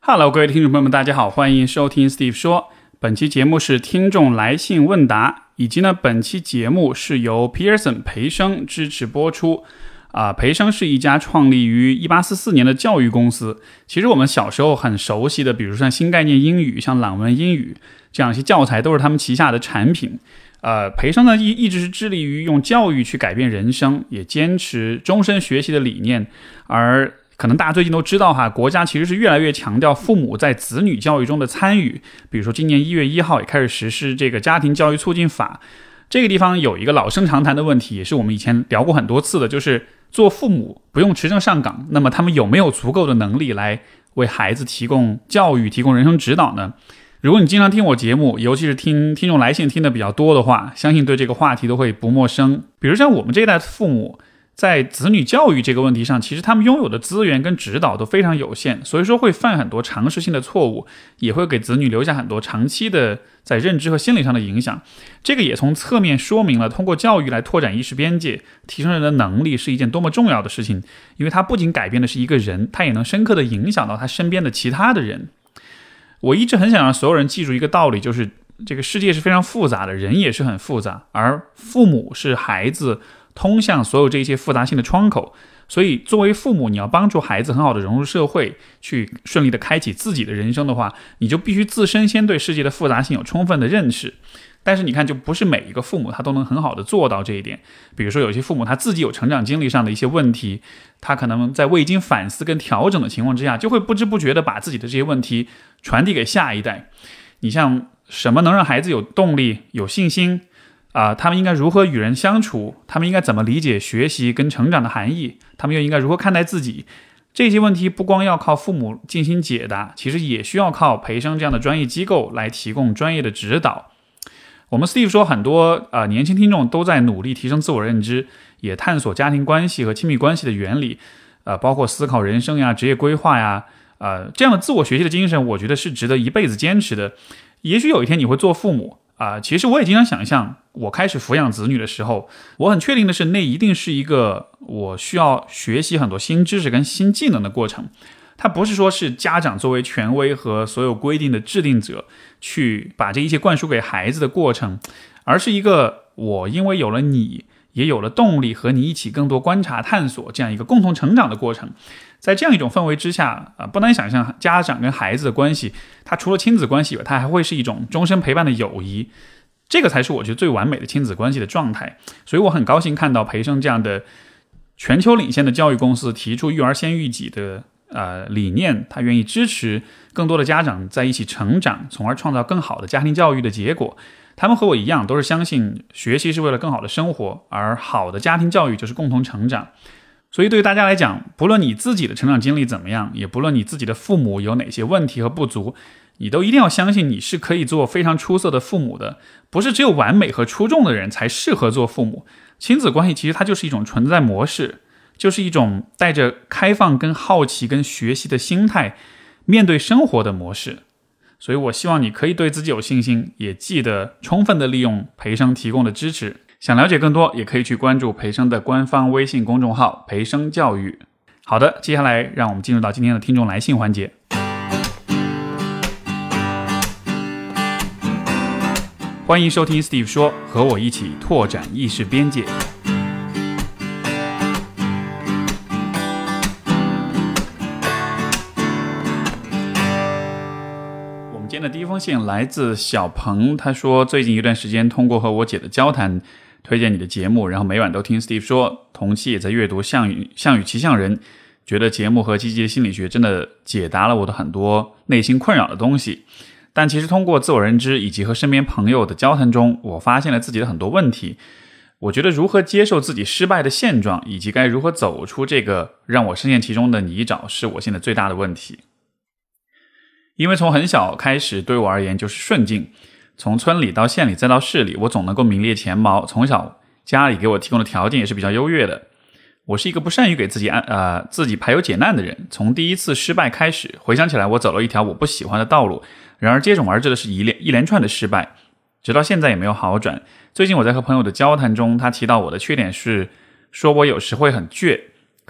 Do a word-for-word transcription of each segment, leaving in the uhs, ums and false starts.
Hello， 各位听众朋友们，大家好，欢迎收听 Steve 说。本期节目是听众来信问答，以及呢，本期节目是由 Pearson 培生支持播出。啊，培生是一家创立于一八四四年的教育公司。其实我们小时候很熟悉的，比如像新概念英语、像朗文英语这样一些教材，都是他们旗下的产品。呃，培生呢一一直是致力于用教育去改变人生，也坚持终身学习的理念。而可能大家最近都知道哈，国家其实是越来越强调父母在子女教育中的参与。比如说今年一月一号也开始实施这个家庭教育促进法。这个地方有一个老生常谈的问题，也是我们以前聊过很多次的，就是做父母不用持证上岗，那么他们有没有足够的能力来为孩子提供教育、提供人生指导呢？如果你经常听我节目，尤其是听听众来信听的比较多的话，相信对这个话题都会不陌生。比如像我们这一代父母，在子女教育这个问题上，其实他们拥有的资源跟指导都非常有限，所以说会犯很多常识性的错误，也会给子女留下很多长期的在认知和心理上的影响。这个也从侧面说明了通过教育来拓展意识边界，提升人的能力是一件多么重要的事情，因为它不仅改变的是一个人，它也能深刻的影响到他身边的其他的人。我一直很想让所有人记住一个道理，就是这个世界是非常复杂的，人也是很复杂，而父母是孩子通向所有这些复杂性的窗口。所以作为父母，你要帮助孩子很好的融入社会，去顺利的开启自己的人生的话，你就必须自身先对世界的复杂性有充分的认识。但是你看，就不是每一个父母他都能很好的做到这一点。比如说有些父母他自己有成长经历上的一些问题，他可能在未经反思跟调整的情况之下，就会不知不觉的把自己的这些问题传递给下一代。你像什么能让孩子有动力、有信心啊、呃，他们应该如何与人相处，他们应该怎么理解学习跟成长的含义，他们又应该如何看待自己，这些问题不光要靠父母进行解答，其实也需要靠培生这样的专业机构来提供专业的指导。我们 Steve 说很多、呃、年轻听众都在努力提升自我认知，也探索家庭关系和亲密关系的原理，呃，包括思考人生呀、职业规划呀，呃，这样的自我学习的精神，我觉得是值得一辈子坚持的。也许有一天你会做父母啊、呃，其实我也经常想象，我开始抚养子女的时候，我很确定的是，那一定是一个我需要学习很多新知识跟新技能的过程。它不是说是家长作为权威和所有规定的制定者去把这一切灌输给孩子的过程，而是一个我因为有了你，也有了动力和你一起更多观察探索这样一个共同成长的过程。在这样一种氛围之下、呃、不难想象家长跟孩子的关系，它除了亲子关系以外，它还会是一种终身陪伴的友谊。这个才是我觉得最完美的亲子关系的状态。所以我很高兴看到培生这样的全球领先的教育公司提出育儿先育己的呃理念，他愿意支持更多的家长在一起成长，从而创造更好的家庭教育的结果。他们和我一样，都是相信学习是为了更好的生活，而好的家庭教育就是共同成长。所以对于大家来讲，不论你自己的成长经历怎么样，也不论你自己的父母有哪些问题和不足，你都一定要相信你是可以做非常出色的父母的。不是只有完美和出众的人才适合做父母。亲子关系其实它就是一种存在模式，就是一种带着开放跟好奇跟学习的心态面对生活的模式。所以我希望你可以对自己有信心，也记得充分的利用培生提供的支持。想了解更多，也可以去关注培生的官方微信公众号培生教育。好的，接下来让我们进入到今天的听众来信环节。欢迎收听 Steve 说，和我一起拓展意识边界。我们今天的第一封信来自小鹏，他说最近一段时间通过和我姐的交谈，推荐你的节目，然后每晚都听 Steve 说，同期也在阅读项羽项羽骑象人，觉得节目和积极的心理学真的解答了我的很多内心困扰的东西。但其实通过自我认知以及和身边朋友的交谈中，我发现了自己的很多问题。我觉得如何接受自己失败的现状，以及该如何走出这个让我深陷其中的泥沼，是我现在最大的问题。因为从很小开始，对我而言就是顺境，从村里到县里再到市里，我总能够名列前茅。从小家里给我提供的条件也是比较优越的。我是一个不善于给自己安呃自己排忧解难的人。从第一次失败开始，回想起来，我走了一条我不喜欢的道路，然而接踵而至的是一连一连串的失败，直到现在也没有好转。最近我在和朋友的交谈中，他提到我的缺点是说我有时会很倔，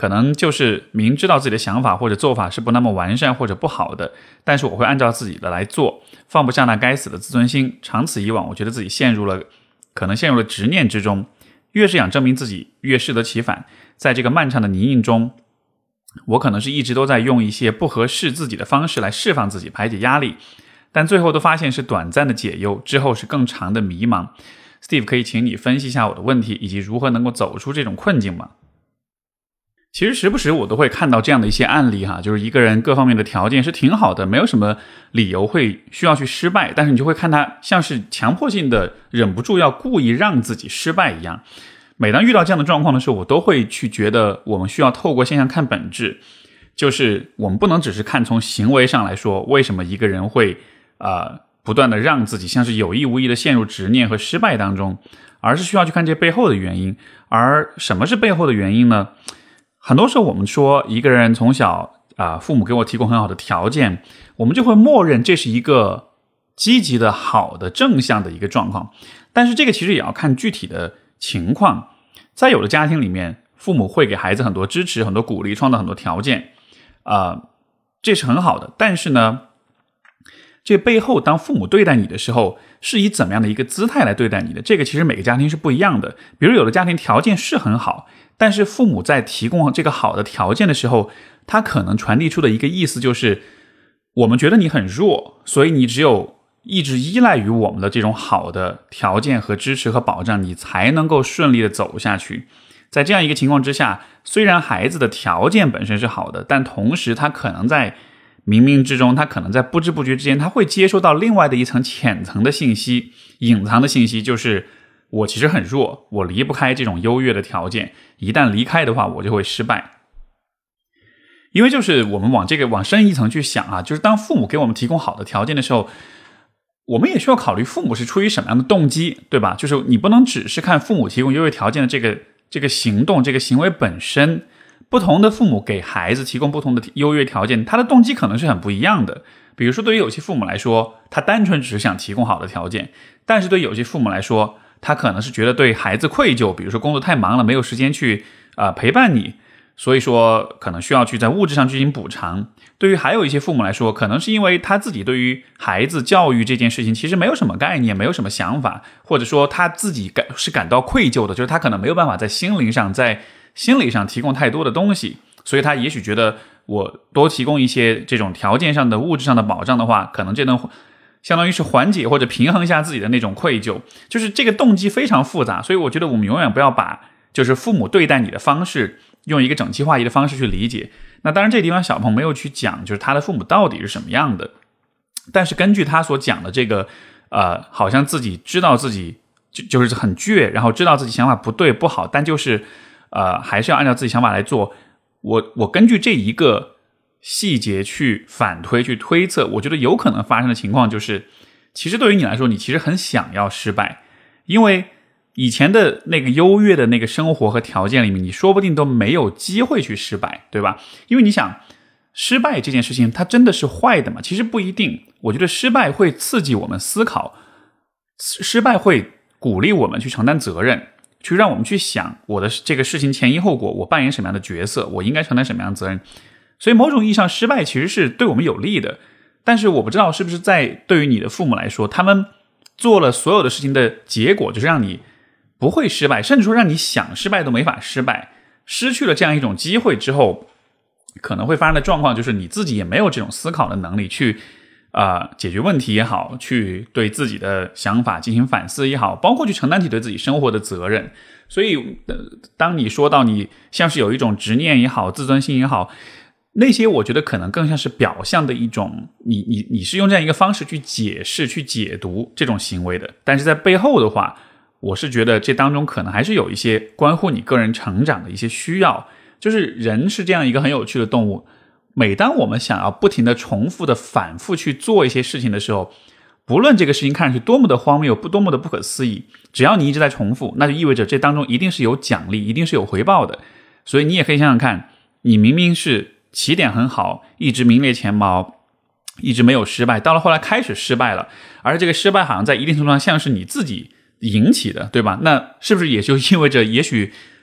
可能就是明知道自己的想法或者做法是不那么完善或者不好的，但是我会按照自己的来做，放不下那该死的自尊心。长此以往，我觉得自己陷入了可能陷入了执念之中，越是想证明自己，越适得其反。在这个漫长的泥泞中，我可能是一直都在用一些不合适自己的方式来释放自己，排解压力，但最后都发现是短暂的解忧，之后是更长的迷茫。 Steve 可以请你分析一下我的问题，以及如何能够走出这种困境吗？其实时不时我都会看到这样的一些案例哈，就是一个人各方面的条件是挺好的，没有什么理由会需要去失败，但是你就会看他像是强迫性的忍不住要故意让自己失败一样。每当遇到这样的状况的时候，我都会去觉得我们需要透过现象看本质，就是我们不能只是看从行为上来说为什么一个人会呃不断的让自己像是有意无意的陷入执念和失败当中，而是需要去看这背后的原因。而什么是背后的原因呢？很多时候我们说一个人从小啊、呃，父母给我提供很好的条件，我们就会默认这是一个积极的好的正向的一个状况，但是这个其实也要看具体的情况。在有的家庭里面，父母会给孩子很多支持很多鼓励，创造很多条件啊、呃，这是很好的。但是呢，这背后当父母对待你的时候是以怎么样的一个姿态来对待你的，这个其实每个家庭是不一样的。比如有的家庭条件是很好，但是父母在提供这个好的条件的时候，他可能传递出的一个意思就是我们觉得你很弱，所以你只有一直依赖于我们的这种好的条件和支持和保障，你才能够顺利的走下去。在这样一个情况之下，虽然孩子的条件本身是好的，但同时他可能在冥冥之中，他可能在不知不觉之间，他会接收到另外的一层浅层的信息，隐藏的信息，就是我其实很弱，我离不开这种优越的条件，一旦离开的话，我就会失败。因为就是我们往这个往深一层去想啊，就是当父母给我们提供好的条件的时候，我们也需要考虑父母是出于什么样的动机，对吧？就是你不能只是看父母提供优越条件的这个这个行动这个行为本身，不同的父母给孩子提供不同的优越条件，他的动机可能是很不一样的。比如说对于有些父母来说，他单纯只是想提供好的条件，但是对有些父母来说，他可能是觉得对孩子愧疚，比如说工作太忙了，没有时间去、呃、陪伴你，所以说可能需要去在物质上进行补偿。对于还有一些父母来说，可能是因为他自己对于孩子教育这件事情其实没有什么概念，没有什么想法，或者说他自己感是感到愧疚的，就是他可能没有办法在心灵上在心理上提供太多的东西，所以他也许觉得我多提供一些这种条件上的物质上的保障的话，可能这能相当于是缓解或者平衡一下自己的那种愧疚。就是这个动机非常复杂，所以我觉得我们永远不要把就是父母对待你的方式用一个整齐划一的方式去理解。那当然这个地方小鹏没有去讲就是他的父母到底是什么样的，但是根据他所讲的这个呃，好像自己知道自己就就是很倔，然后知道自己想法不对不好，但就是呃，还是要按照自己想法来做。我我根据这一个细节去反推去推测，我觉得有可能发生的情况就是，其实对于你来说，你其实很想要失败，因为以前的那个优越的那个生活和条件里面，你说不定都没有机会去失败，对吧？因为你想，失败这件事情它真的是坏的吗？其实不一定。我觉得失败会刺激我们思考，失败会鼓励我们去承担责任，去让我们去想我的这个事情前因后果，我扮演什么样的角色，我应该承担什么样的责任。所以某种意义上失败其实是对我们有利的。但是我不知道是不是在对于你的父母来说，他们做了所有的事情的结果就是让你不会失败，甚至说让你想失败都没法失败。失去了这样一种机会之后，可能会发生的状况就是你自己也没有这种思考的能力去呃，解决问题也好，去对自己的想法进行反思也好，包括去承担起对自己生活的责任。所以、呃、当你说到你像是有一种执念也好，自尊心也好，那些我觉得可能更像是表象的一种，你你你是用这样一个方式去解释去解读这种行为的，但是在背后的话，我是觉得这当中可能还是有一些关乎你个人成长的一些需要。就是人是这样一个很有趣的动物，每当我们想要不停的重复的反复去做一些事情的时候，不论这个事情看上去多么的荒谬，不多么的不可思议，只要你一直在重复，那就意味着这当中一定是有奖励，一定是有回报的。所以你也可以想想看，你明明是起点很好，一直名列前茅，一直没有失败，到了后来开始失败了，而这个失败好像在一定程度上像是你自己引起的，对吧？那是不是也就意味着也许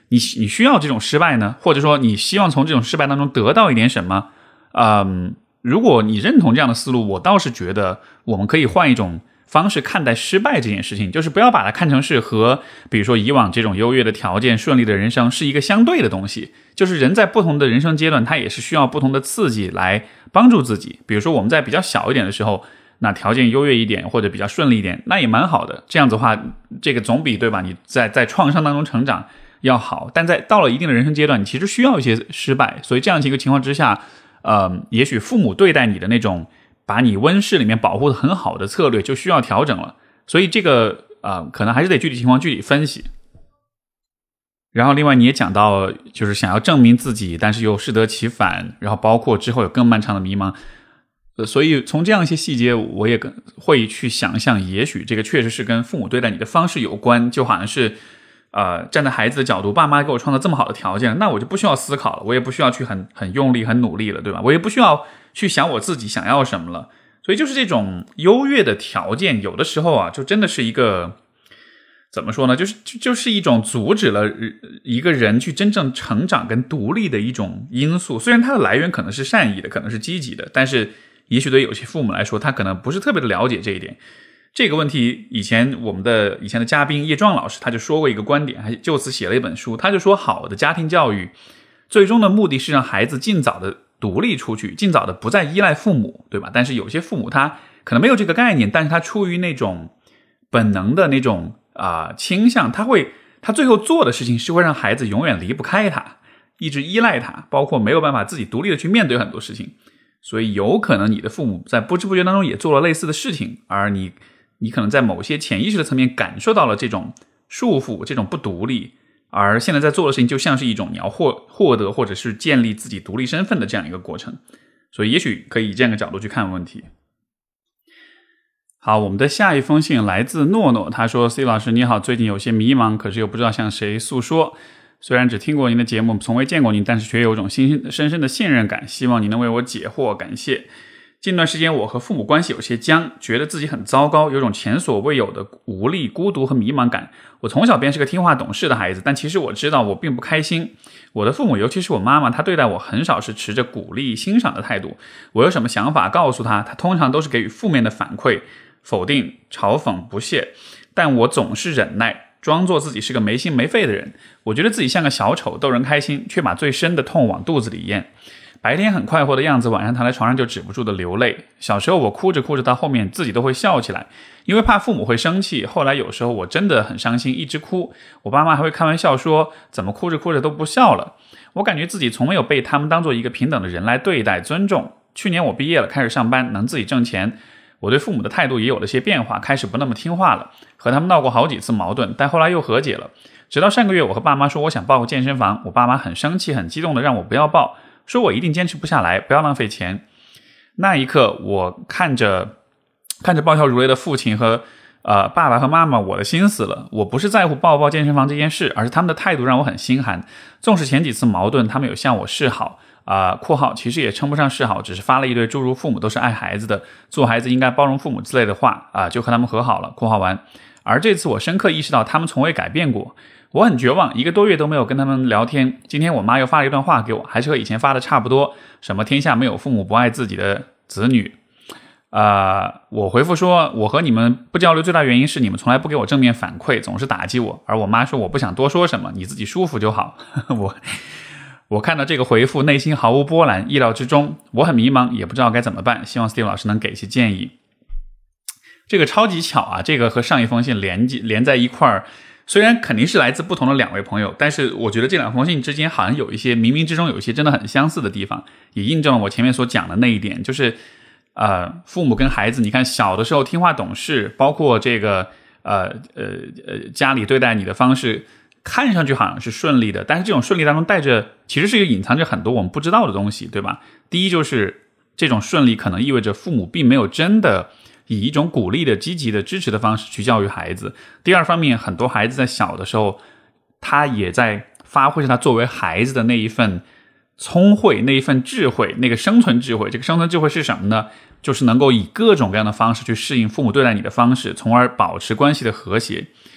你你需要这种失败呢，或者说你希望从这种失败当中得到一点什么？嗯，如果你认同这样的思路，我倒是觉得我们可以换一种方式看待失败这件事情，就是不要把它看成是和比如说以往这种优越的条件、顺利的人生是一个相对的东西。就是人在不同的人生阶段，他也是需要不同的刺激来帮助自己。比如说我们在比较小一点的时候，那条件优越一点或者比较顺利一点，那也蛮好的。这样子的话，这个总比对吧？你在在创伤当中成长要好。但在到了一定的人生阶段，你其实需要一些失败。所以这样一个情况之下，呃，也许父母对待你的那种把你温室里面保护的很好的策略就需要调整了。所以这个呃，可能还是得具体情况具体分析。然后另外你也讲到，就是想要证明自己，但是又适得其反，然后包括之后有更漫长的迷茫。呃，所以从这样一些细节，我也会去想象，也许这个确实是跟父母对待你的方式有关。就好像是呃，站在孩子的角度，爸妈给我创造这么好的条件，那我就不需要思考了，我也不需要去很很用力很努力了，对吧？我也不需要去想我自己想要什么了。所以就是这种优越的条件，有的时候啊，就真的是一个怎么说呢？就是就就是一种阻止了一个人去真正成长跟独立的一种因素。虽然它的来源可能是善意的，可能是积极的，但是也许对有些父母来说，他可能不是特别的了解这一点。这个问题，以前我们的以前的嘉宾叶壮老师他就说过一个观点，还就此写了一本书。他就说，好的家庭教育最终的目的是让孩子尽早的独立出去，尽早的不再依赖父母，对吧？但是有些父母他可能没有这个概念，但是他出于那种本能的那种啊、呃、倾向，他会他最后做的事情是会让孩子永远离不开他，一直依赖他，包括没有办法自己独立的去面对很多事情。所以有可能你的父母在不知不觉当中也做了类似的事情，而你你可能在某些潜意识的层面感受到了这种束缚，这种不独立，而现在在做的事情就像是一种你要获获得或者是建立自己独立身份的这样一个过程。所以也许可以以这样一个角度去看问题。好，我们的下一封信来自诺诺，他说 C 老师你好，最近有些迷茫，可是又不知道向谁诉说。虽然只听过您的节目，从未见过您，但是却有种深深的信任感，希望您能为我解惑，感谢。近段时间我和父母关系有些僵，觉得自己很糟糕，有种前所未有的无力、孤独和迷茫感。我从小便是个听话懂事的孩子，但其实我知道我并不开心。我的父母，尤其是我妈妈，她对待我很少是持着鼓励、欣赏的态度。我有什么想法告诉她，她通常都是给予负面的反馈，否定、嘲讽、不屑，但我总是忍耐，装作自己是个没心没肺的人。我觉得自己像个小丑，逗人开心，却把最深的痛往肚子里咽。白天很快活的样子，晚上躺在床上就止不住的流泪。小时候我哭着哭着到后面自己都会笑起来，因为怕父母会生气。后来有时候我真的很伤心，一直哭，我爸妈还会开玩笑说怎么哭着哭着都不笑了。我感觉自己从没有被他们当做一个平等的人来对待尊重。去年我毕业了，开始上班，能自己挣钱，我对父母的态度也有了些变化，开始不那么听话了，和他们闹过好几次矛盾，但后来又和解了。直到上个月我和爸妈说我想报个健身房，我爸妈很生气很激动的让我不要报，说我一定坚持不下来，不要浪费钱。那一刻我看着看着暴跳如雷的父亲和呃爸爸和妈妈，我的心死了。我不是在乎报不报健身房这件事，而是他们的态度让我很心寒。纵使前几次矛盾他们有向我示好啊、呃，括号其实也称不上示好，只是发了一堆诸如父母都是爱孩子的，做孩子应该包容父母之类的话啊、呃，就和他们和好了，括号完。而这次我深刻意识到他们从未改变过，我很绝望，一个多月都没有跟他们聊天。今天我妈又发了一段话给我，还是和以前发的差不多，什么天下没有父母不爱自己的子女。呃，我回复说，我和你们不交流最大原因是你们从来不给我正面反馈，总是打击我。而我妈说我不想多说什么，你自己舒服就好。我我看到这个回复，内心毫无波澜，意料之中。我很迷茫，也不知道该怎么办，希望 Steve 老师能给一些建议。这个超级巧啊，这个和上一封信连连在一块儿。虽然肯定是来自不同的两位朋友，但是我觉得这两封信之间好像有一些冥冥之中有一些真的很相似的地方，也印证了我前面所讲的那一点，就是呃，父母跟孩子，你看小的时候听话懂事，包括这个呃呃呃家里对待你的方式，看上去好像是顺利的，但是这种顺利当中带着其实是隐藏着很多我们不知道的东西，对吧？第一就是这种顺利可能意味着父母并没有真的以一种鼓励的、积极的、支持的方式去教育孩子。第二方面，很多孩子在小的时候，他也在发挥着他作为孩子的那一份聪慧、那一份智慧、那个生存智慧。这个生存智慧是什么呢？就是能够以各种各样的方式去适应父母对待你的方式，从而保持关系的和谐。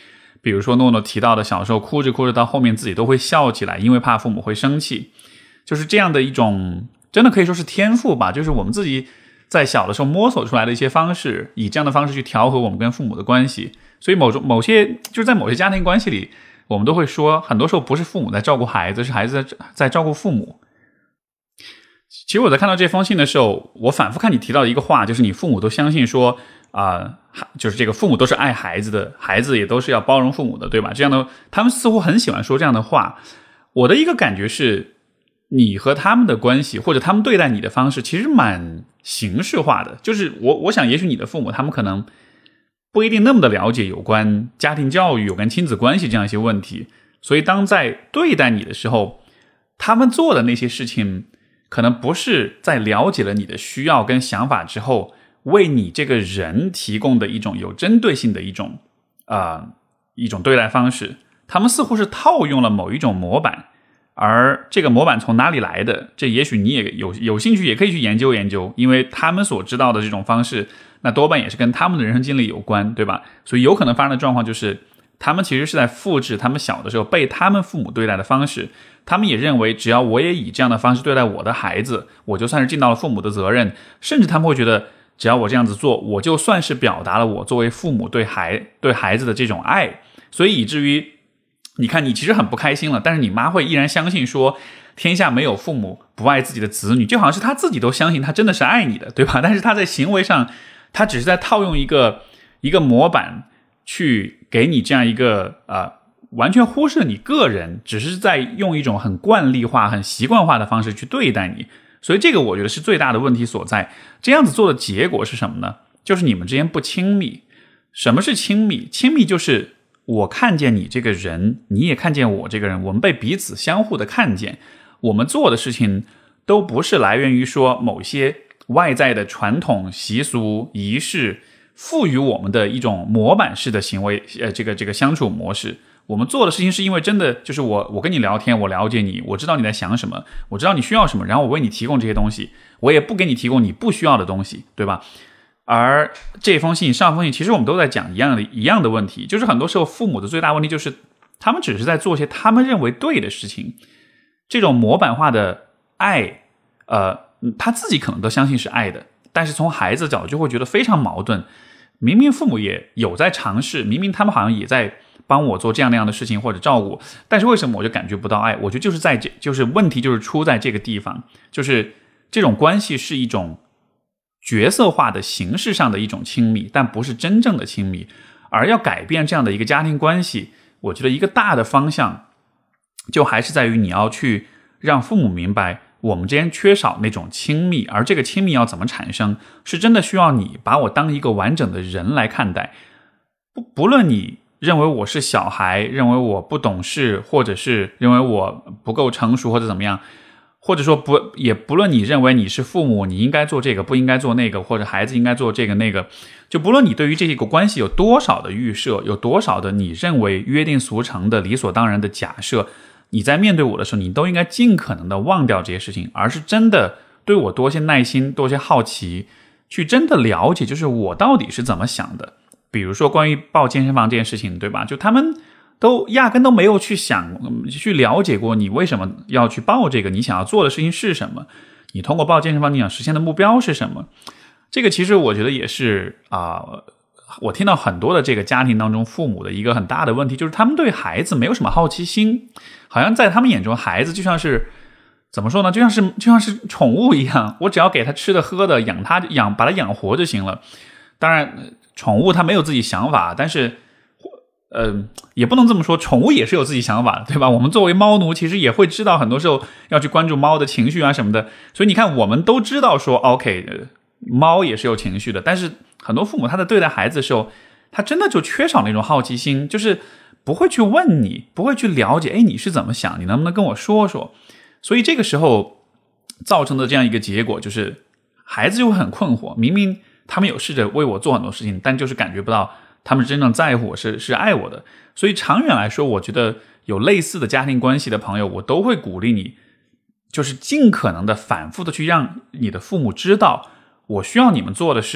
比如说诺诺提到的小时候哭着哭着到后面自己都会笑起来，因为怕父母会生气，就是这样的一种真的可以说是天赋吧，就是我们自己在小的时候摸索出来的一些方式，以这样的方式去调和我们跟父母的关系。所以某种某些就是在某些家庭关系里，我们都会说很多时候不是父母在照顾孩子，是孩子在在照顾父母。其实我在看到这封信的时候，我反复看你提到的一个话，就是你父母都相信说啊、呃，就是这个父母都是爱孩子的，孩子也都是要包容父母的，对吧？这样的他们似乎很喜欢说这样的话。我的一个感觉是，你和他们的关系或者他们对待你的方式其实蛮形式化的，就是我我想也许你的父母他们可能不一定那么的了解有关家庭教育有关亲子关系这样一些问题，所以当在对待你的时候，他们做的那些事情可能不是在了解了你的需要跟想法之后为你这个人提供的一种有针对性的一种呃一种对待方式，他们似乎是套用了某一种模板，而这个模板从哪里来的，这也许你也有有兴趣也可以去研究研究，因为他们所知道的这种方式那多半也是跟他们的人生经历有关，对吧？所以有可能发生的状况就是他们其实是在复制他们小的时候被他们父母对待的方式，他们也认为只要我也以这样的方式对待我的孩子，我就算是尽到了父母的责任，甚至他们会觉得只要我这样子做，我就算是表达了我作为父母对孩对孩子的这种爱，所以以至于你看你其实很不开心了，但是你妈会依然相信说天下没有父母不爱自己的子女，就好像是他自己都相信他真的是爱你的，对吧？但是他在行为上他只是在套用一个一个模板去给你这样一个呃，完全忽视了你个人，只是在用一种很惯例化很习惯化的方式去对待你，所以这个我觉得是最大的问题所在。这样子做的结果是什么呢？就是你们之间不亲密。什么是亲密？亲密就是我看见你这个人，你也看见我这个人，我们被彼此相互的看见，我们做的事情都不是来源于说某些外在的传统习俗仪式赋予我们的一种模板式的行为，呃，这个这个相处模式。我们做的事情是因为真的就是我我跟你聊天，我了解你，我知道你在想什么，我知道你需要什么，然后我为你提供这些东西，我也不给你提供你不需要的东西，对吧？而这封信上封信其实我们都在讲一样的一样的问题，就是很多时候父母的最大问题就是他们只是在做些他们认为对的事情，这种模板化的爱呃，他自己可能都相信是爱的，但是从孩子的角度就会觉得非常矛盾，明明父母也有在尝试，明明他们好像也在帮我做这样那样的事情或者照顾，但是为什么我就感觉不到爱？我觉得就是在这就是问题就是出在这个地方，就是这种关系是一种角色化的形式上的一种亲密，但不是真正的亲密。而要改变这样的一个家庭关系，我觉得一个大的方向就还是在于你要去让父母明白我们之间缺少那种亲密，而这个亲密要怎么产生，是真的需要你把我当一个完整的人来看待。不不论你认为我是小孩，认为我不懂事，或者是认为我不够成熟或者怎么样，或者说不也不论你认为你是父母，你应该做这个不应该做那个，或者孩子应该做这个那个，就不论你对于这个关系有多少的预设，有多少的你认为约定俗成的理所当然的假设，你在面对我的时候你都应该尽可能的忘掉这些事情，而是真的对我多些耐心，多些好奇，去真的了解就是我到底是怎么想的。比如说关于报健身房这件事情，对吧？就他们都压根都没有去想去了解过你为什么要去报这个，你想要做的事情是什么，你通过报健身房你想实现的目标是什么。这个其实我觉得也是啊、呃，我听到很多的这个家庭当中父母的一个很大的问题，就是他们对孩子没有什么好奇心，好像在他们眼中孩子就像是怎么说呢，就像是就像是宠物一样，我只要给他吃的喝的，养他养把他养活就行了。当然宠物它没有自己想法，但是呃，也不能这么说，宠物也是有自己想法的，对吧？我们作为猫奴其实也会知道很多时候要去关注猫的情绪啊什么的，所以你看我们都知道说 OK、呃、猫也是有情绪的，但是很多父母他在对待孩子的时候，他真的就缺少那种好奇心，就是不会去问你，不会去了解，哎，你是怎么想，你能不能跟我说说。所以这个时候造成的这样一个结果就是孩子就会很困惑，明明他们有试着为我做很多事情，但就是感觉不到他们真正在乎我，是是爱我的。所以长远来说，我觉得有类似的家庭关系的朋友，我都会鼓励你，就是尽可能的反复的去让你的父母知道，我需要你们做的是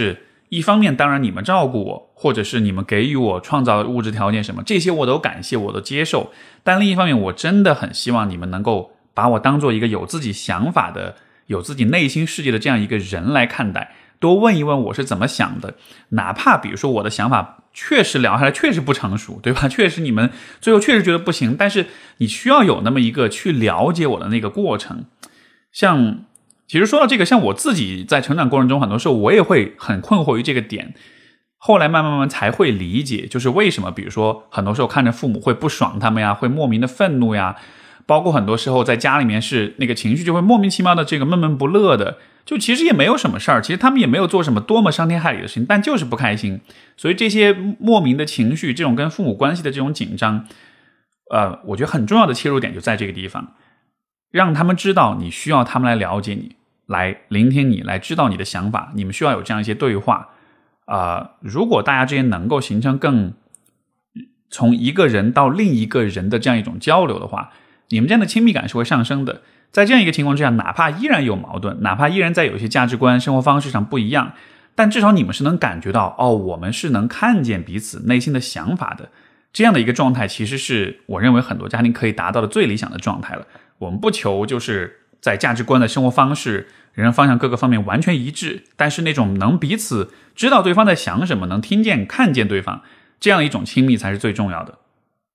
一方面当然你们照顾我，或者是你们给予我创造物质条件什么，这些我都感谢，我都接受，但另一方面我真的很希望你们能够把我当做一个有自己想法的，有自己内心世界的这样一个人来看待，多问一问我是怎么想的，哪怕比如说我的想法确实聊下来确实不成熟，对吧？确实你们最后确实觉得不行，但是你需要有那么一个去了解我的那个过程。像其实说到这个，像我自己在成长过程中，很多时候我也会很困惑于这个点，后来慢慢慢慢才会理解，就是为什么比如说很多时候看着父母会不爽他们呀，会莫名的愤怒呀，包括很多时候在家里面是那个情绪就会莫名其妙的这个闷闷不乐的，就其实也没有什么事儿，其实他们也没有做什么多么伤天害理的事情，但就是不开心。所以这些莫名的情绪，这种跟父母关系的这种紧张，呃，我觉得很重要的切入点就在这个地方，让他们知道你需要他们来了解你，来聆听你，来知道你的想法，你们需要有这样一些对话。呃，如果大家之间能够形成更从一个人到另一个人的这样一种交流的话，你们这样的亲密感是会上升的。在这样一个情况之下，哪怕依然有矛盾，哪怕依然在有一些价值观生活方式上不一样，但至少你们是能感觉到，哦，我们是能看见彼此内心的想法的，这样的一个状态其实是我认为很多家庭可以达到的最理想的状态了。我们不求就是在价值观的生活方式人生方向各个方面完全一致，但是那种能彼此知道对方在想什么，能听见看见对方，这样一种亲密才是最重要的。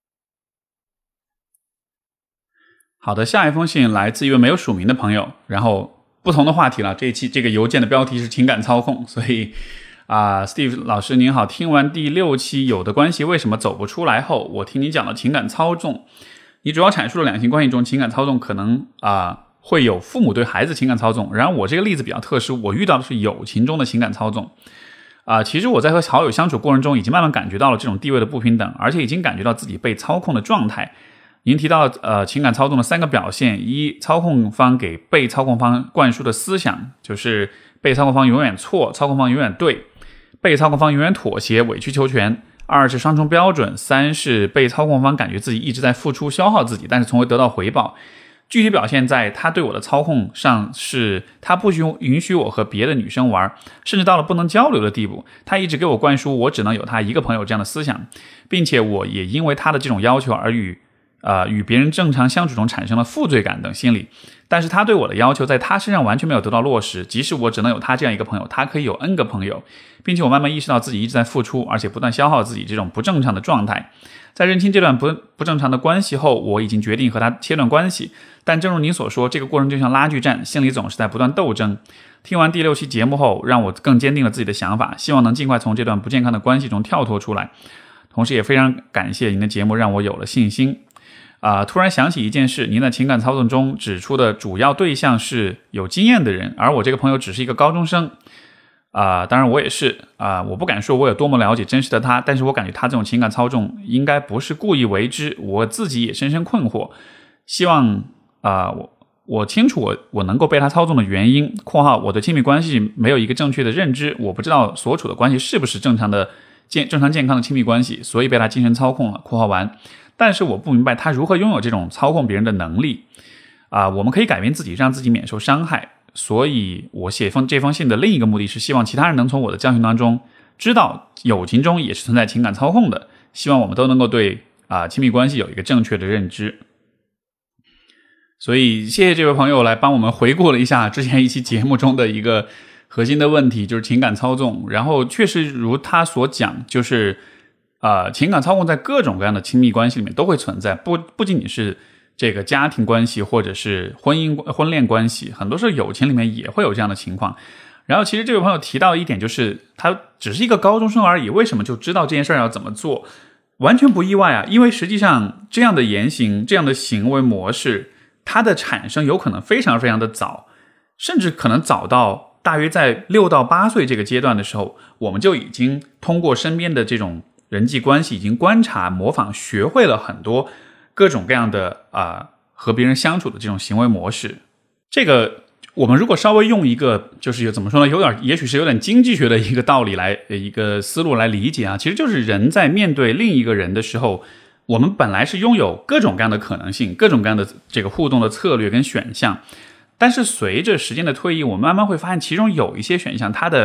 好的，下一封信来自一位没有署名的朋友，然后不同的话题了，这一期这个邮件的标题是情感操控，所以啊、呃、，Steve 老师您好，听完第六期有的关系为什么走不出来后，我听你讲了情感操纵，你主要阐述了两性关系中情感操纵可能啊、呃、会有父母对孩子情感操纵，然后我这个例子比较特殊，我遇到的是友情中的情感操纵。啊、呃，其实我在和好友相处过程中已经慢慢感觉到了这种地位的不平等，而且已经感觉到自己被操控的状态。您提到呃情感操纵的三个表现：一、操控方给被操控方灌输的思想，就是被操控方永远错，操控方永远对，被操控方永远妥协委曲求全；二是双重标准；三是被操控方感觉自己一直在付出消耗自己，但是从未得到回报。具体表现在他对我的操控上是他不允许我和别的女生玩，甚至到了不能交流的地步，他一直给我灌输我只能有他一个朋友这样的思想，并且我也因为他的这种要求而与呃，与别人正常相处中产生了负罪感等心理，但是他对我的要求在他身上完全没有得到落实，即使我只能有他这样一个朋友，他可以有 N 个朋友，并且我慢慢意识到自己一直在付出，而且不断消耗自己这种不正常的状态。在认清这段不不正常的关系后，我已经决定和他切断关系，但正如您所说，这个过程就像拉锯战，心里总是在不断斗争。听完第六期节目后，让我更坚定了自己的想法，希望能尽快从这段不健康的关系中跳脱出来，同时也非常感谢您的节目让我有了信心。啊、呃，突然想起一件事，您在情感操纵中指出的主要对象是有经验的人，而我这个朋友只是一个高中生。啊、呃，当然我也是啊、呃，我不敢说我有多么了解真实的他，但是我感觉他这种情感操纵应该不是故意为之，我自己也深深困惑。希望啊、呃，我我清楚我我能够被他操纵的原因。（括号我对亲密关系没有一个正确的认知，我不知道所处的关系是不是正常的健正常健康的亲密关系，所以被他精神操控了。）（括号完）但是我不明白他如何拥有这种操控别人的能力啊、呃！我们可以改变自己，让自己免受伤害。所以我写封这封信的另一个目的是希望其他人能从我的教训当中知道，友情中也是存在情感操控的。希望我们都能够对啊、呃、亲密关系有一个正确的认知。所以谢谢这位朋友来帮我们回顾了一下之前一期节目中的一个核心的问题，就是情感操纵。然后确实如他所讲，就是呃，情感操控在各种各样的亲密关系里面都会存在，不不仅仅是这个家庭关系或者是婚姻婚恋关系，很多时候友情里面也会有这样的情况。然后其实这位朋友提到一点，就是他只是一个高中生而已，为什么就知道这件事要怎么做？完全不意外啊，因为实际上这样的言行这样的行为模式，它的产生有可能非常非常的早，甚至可能早到大约在六到八岁这个阶段的时候，我们就已经通过身边的这种人际关系已经观察模仿学会了很多各种各样的啊、呃、和别人相处的这种行为模式。这个我们如果稍微用一个就是怎么说呢，有点也许是有点经济学的一个道理来一个思路来理解啊，其实就是人在面对另一个人的时候，我们本来是拥有各种各样的可能性，各种各样的这个互动的策略跟选项，但是随着时间的推移，我们慢慢会发现其中有一些选项它的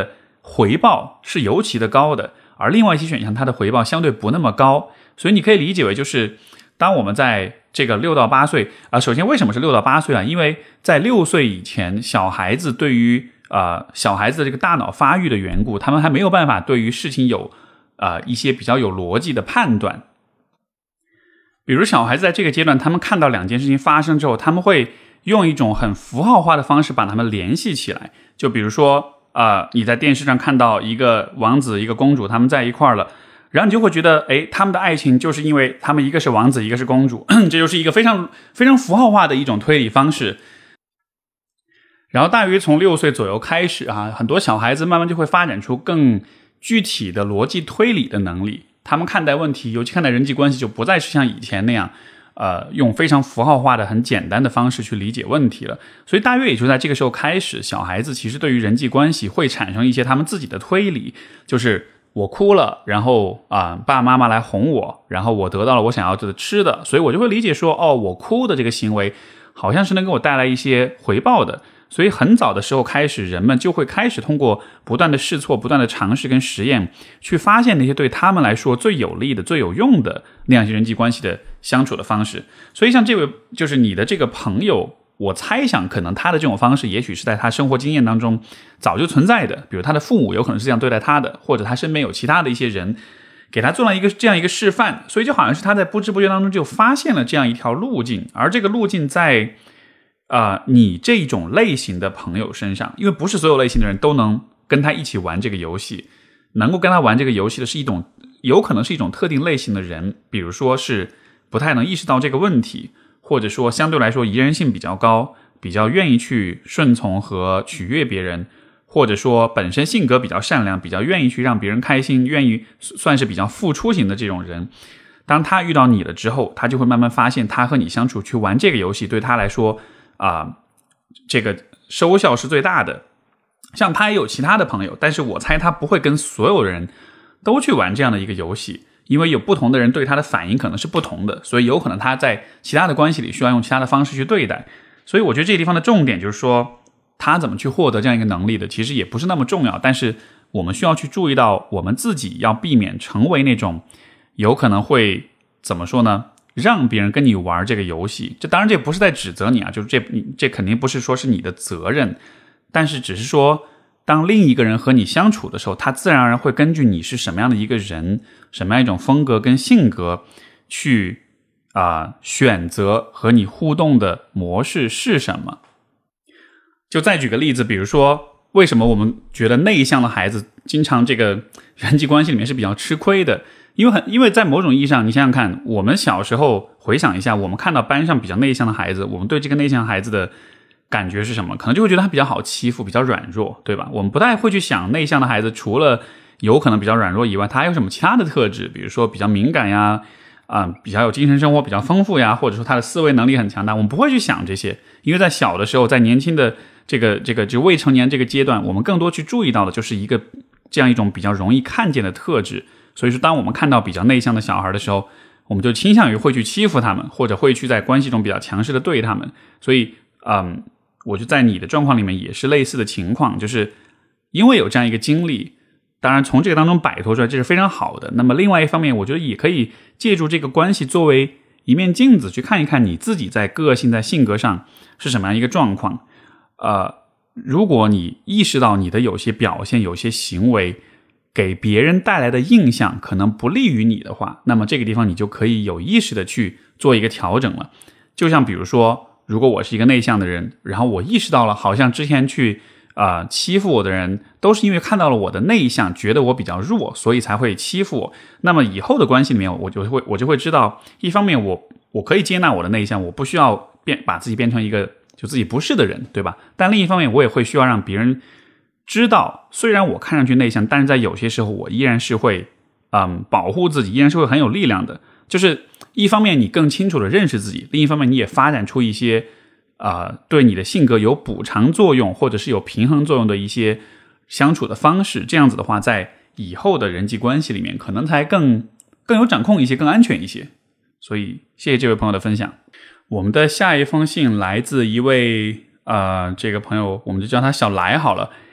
回报是尤其的高的，而另外一些选项它的回报相对不那么高。所以你可以理解为就是当我们在这个六到八岁啊、呃，首先为什么是六到八岁啊？因为在六岁以前，小孩子对于呃小孩子的这个大脑发育的缘故，他们还没有办法对于事情有呃一些比较有逻辑的判断。比如小孩子在这个阶段，他们看到两件事情发生之后，他们会用一种很符号化的方式把它们联系起来。就比如说呃你在电视上看到一个王子一个公主他们在一块儿了，然后你就会觉得诶他们的爱情就是因为他们一个是王子一个是公主，这就是一个非常非常符号化的一种推理方式。然后大约从六岁左右开始啊，很多小孩子慢慢就会发展出更具体的逻辑推理的能力，他们看待问题，尤其看待人际关系，就不再是像以前那样呃，用非常符号化的很简单的方式去理解问题了。所以大约也就在这个时候开始，小孩子其实对于人际关系会产生一些他们自己的推理，就是我哭了，然后啊、呃，爸爸妈妈来哄我，然后我得到了我想要的吃的，所以我就会理解说，哦，我哭的这个行为好像是能给我带来一些回报的。所以很早的时候开始，人们就会开始通过不断的试错，不断的尝试跟实验，去发现那些对他们来说最有利的、最有用的那样一些人际关系的相处的方式。所以像这位就是你的这个朋友，我猜想可能他的这种方式也许是在他生活经验当中早就存在的，比如他的父母有可能是这样对待他的，或者他身边有其他的一些人给他做了一个这样一个示范，所以就好像是他在不知不觉当中就发现了这样一条路径。而这个路径在呃，你这种类型的朋友身上，因为不是所有类型的人都能跟他一起玩这个游戏，能够跟他玩这个游戏的是一种有可能是一种特定类型的人，比如说是不太能意识到这个问题，或者说相对来说宜人性比较高，比较愿意去顺从和取悦别人，或者说本身性格比较善良，比较愿意去让别人开心，愿意算是比较付出型的这种人。当他遇到你了之后，他就会慢慢发现他和你相处去玩这个游戏对他来说啊、呃，这个收效是最大的。像他也有其他的朋友，但是我猜他不会跟所有人都去玩这样的一个游戏，因为有不同的人对他的反应可能是不同的，所以有可能他在其他的关系里需要用其他的方式去对待。所以我觉得这个地方的重点就是说，他怎么去获得这样一个能力的，其实也不是那么重要，但是我们需要去注意到我们自己要避免成为那种有可能会怎么说呢，让别人跟你玩这个游戏。这当然这不是在指责你啊，就是这这肯定不是说是你的责任，但是只是说当另一个人和你相处的时候，他自然而然会根据你是什么样的一个人，什么样一种风格跟性格去啊、呃、选择和你互动的模式是什么。就再举个例子，比如说为什么我们觉得内向的孩子经常这个人际关系里面是比较吃亏的，因为很因为在某种意义上，你想想看，我们小时候回想一下，我们看到班上比较内向的孩子，我们对这个内向孩子的感觉是什么？可能就会觉得他比较好欺负，比较软弱，对吧？我们不太会去想内向的孩子除了有可能比较软弱以外，他还有什么其他的特质，比如说比较敏感呀，啊、呃，比较有精神生活比较丰富呀，或者说他的思维能力很强大。我们不会去想这些，因为在小的时候，在年轻的这个这个就未成年这个阶段，我们更多去注意到的就是一个这样一种比较容易看见的特质。所以说当我们看到比较内向的小孩的时候，我们就倾向于会去欺负他们，或者会去在关系中比较强势的对他们。所以嗯，我觉得在你的状况里面也是类似的情况，就是因为有这样一个经历，当然从这个当中摆脱出来，这是非常好的。那么另外一方面，我觉得也可以借助这个关系作为一面镜子，去看一看你自己在个性在性格上是什么样一个状况。呃，如果你意识到你的有些表现有些行为给别人带来的印象可能不利于你的话，那么这个地方你就可以有意识的去做一个调整了。就像比如说，如果我是一个内向的人，然后我意识到了好像之前去呃欺负我的人都是因为看到了我的内向，觉得我比较弱，所以才会欺负我。那么以后的关系里面，我就会我就会知道，一方面我我可以接纳我的内向，我不需要变把自己变成一个就自己不是的人，对吧？但另一方面，我也会需要让别人知道，虽然我看上去内向，但是在有些时候我依然是会嗯保护自己，依然是会很有力量的。就是一方面你更清楚的认识自己，另一方面你也发展出一些呃对你的性格有补偿作用或者是有平衡作用的一些相处的方式。这样子的话，在以后的人际关系里面可能才更更有掌控一些，更安全一些。所以谢谢这位朋友的分享。我们的下一封信来自一位呃这个朋友，我们就叫他小来好了。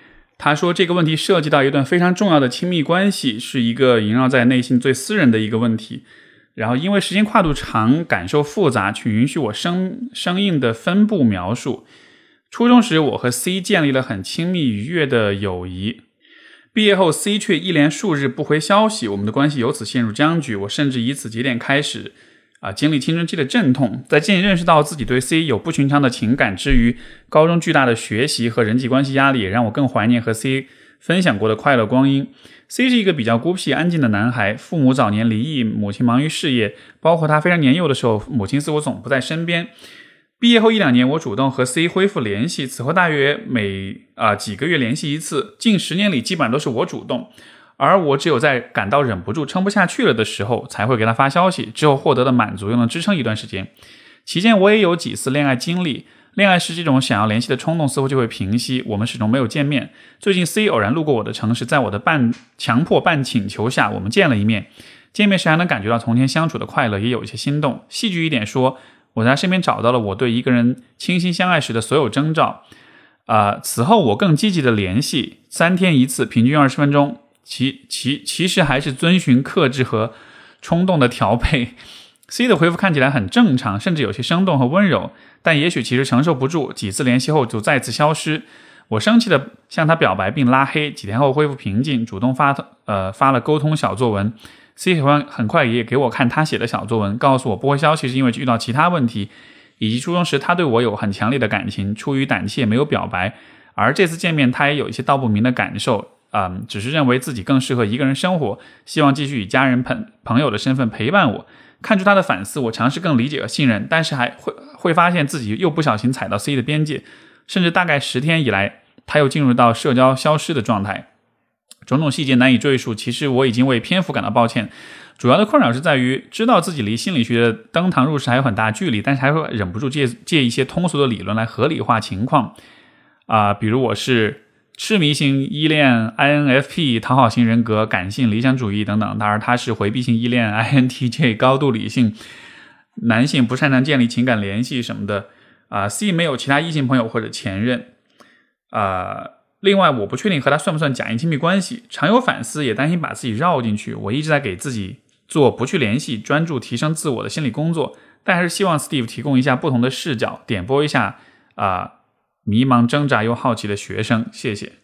他说这个问题涉及到一段非常重要的亲密关系，是一个萦绕在内心最私人的一个问题。然后因为时间跨度长，感受复杂，请允许我生生硬的分布描述。初中时，我和 C 建立了很亲密愉悦的友谊。毕业后 C 却一连数日不回消息，我们的关系由此陷入僵局。我甚至以此节点开始啊，经历青春期的阵痛。在渐渐认识到自己对 C 有不寻常的情感之余，高中巨大的学习和人际关系压力也让我更怀念和 C 分享过的快乐光阴。C 是一个比较孤僻安静的男孩，父母早年离异，母亲忙于事业，包括他非常年幼的时候，母亲似乎总不在身边。毕业后一两年，我主动和 C 恢复联系，此后大约每啊、呃、几个月联系一次。近十年里，基本上都是我主动，而我只有在感到忍不住、撑不下去了的时候，才会给他发消息。之后获得的满足又能支撑一段时间。期间我也有几次恋爱经历，恋爱时这种想要联系的冲动似乎就会平息，我们始终没有见面。最近 C 偶然路过我的城市，在我的半强迫半请求下，我们见了一面。见面时还能感觉到从前相处的快乐，也有一些心动。戏剧一点说，我在他身边找到了我对一个人倾心相爱时的所有征兆。呃，此后我更积极的联系，三天一次，平均二十分钟。其其其实还是遵循克制和冲动的调配。C 的回复看起来很正常，甚至有些生动和温柔，但也许其实承受不住，几次联系后就再次消失。我生气的向他表白并拉黑，几天后恢复平静，主动发呃发了沟通小作文。C 很快也给我看他写的小作文，告诉我不回消息是因为遇到其他问题，以及初中时他对我有很强烈的感情，出于胆怯没有表白。而这次见面他也有一些道不明的感受，嗯，只是认为自己更适合一个人生活，希望继续以家人朋朋友的身份陪伴我。看出他的反思，我尝试更理解和信任，但是还会会发现自己又不小心踩到 C 的边界，甚至大概十天以来，他又进入到社交消失的状态。种种细节难以赘述，其实我已经为篇幅感到抱歉。主要的困扰是在于知道自己离心理学的登堂入室还有很大距离，但是还会忍不住借借一些通俗的理论来合理化情况啊、呃，比如我是痴迷型依恋 I N F P 讨好型人格感性理想主义等等，当然他是回避型依恋 I N T J 高度理性男性，不擅长建立情感联系什么的啊、呃、C 没有其他异性朋友或者前任啊、呃另外，我不确定和他算不算假硬亲密关系，常有反思，也担心把自己绕进去。我一直在给自己做不去联系，专注提升自我的心理工作，但还是希望 Steve 提供一下不同的视角，点拨一下啊、呃、迷茫挣扎又好奇的学生。谢谢。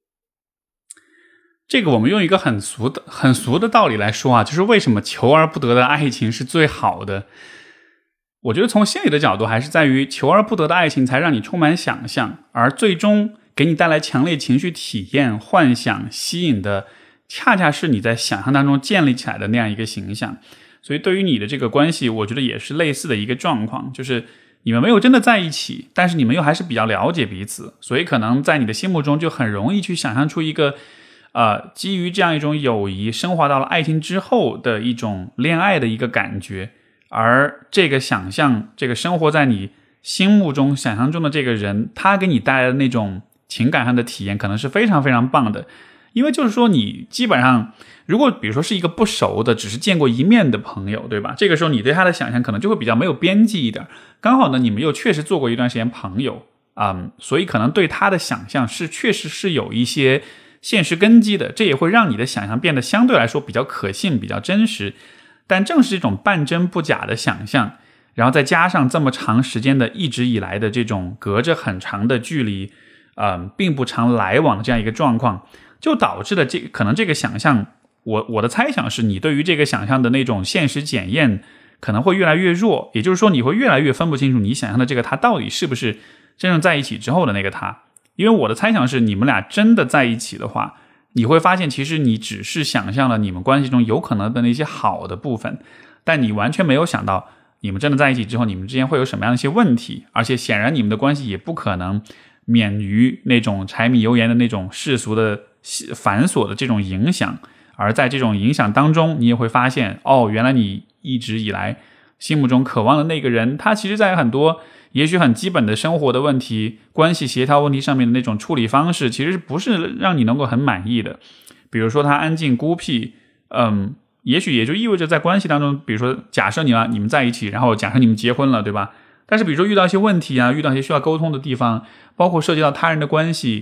这个我们用一个很俗的很俗的道理来说啊，就是为什么求而不得的爱情是最好的。我觉得从心理的角度，还是在于求而不得的爱情才让你充满想象，而最终给你带来强烈情绪体验、幻想、吸引的，恰恰是你在想象当中建立起来的那样一个形象。所以对于你的这个关系，我觉得也是类似的一个状况，就是你们没有真的在一起，但是你们又还是比较了解彼此，所以可能在你的心目中就很容易去想象出一个呃，基于这样一种友谊升华到了爱情之后的一种恋爱的一个感觉。而这个想象，这个生活在你心目中想象中的这个人，他给你带来的那种情感上的体验可能是非常非常棒的。因为就是说你基本上如果比如说是一个不熟的只是见过一面的朋友，对吧，这个时候你对他的想象可能就会比较没有边际一点。刚好呢你们又确实做过一段时间朋友、嗯、所以可能对他的想象是确实是有一些现实根基的，这也会让你的想象变得相对来说比较可信比较真实。但正是这种半真不假的想象，然后再加上这么长时间的一直以来的这种隔着很长的距离呃，并不常来往的这样一个状况，就导致了这可能这个想象，我我的猜想是你对于这个想象的那种现实检验可能会越来越弱，也就是说你会越来越分不清楚你想象的这个他到底是不是真正在一起之后的那个他。因为我的猜想是你们俩真的在一起的话，你会发现其实你只是想象了你们关系中有可能的那些好的部分，但你完全没有想到你们真的在一起之后你们之间会有什么样的一些问题，而且显然你们的关系也不可能免于那种柴米油盐的那种世俗的繁琐的这种影响。而在这种影响当中，你也会发现哦，原来你一直以来心目中渴望的那个人，他其实在很多也许很基本的生活的问题、关系协调问题上面的那种处理方式，其实不是让你能够很满意的。比如说他安静孤僻，嗯，也许也就意味着在关系当中，比如说假设你们你们在一起，然后假设你们结婚了，对吧？但是比如说遇到一些问题啊，遇到一些需要沟通的地方，包括涉及到他人的关系，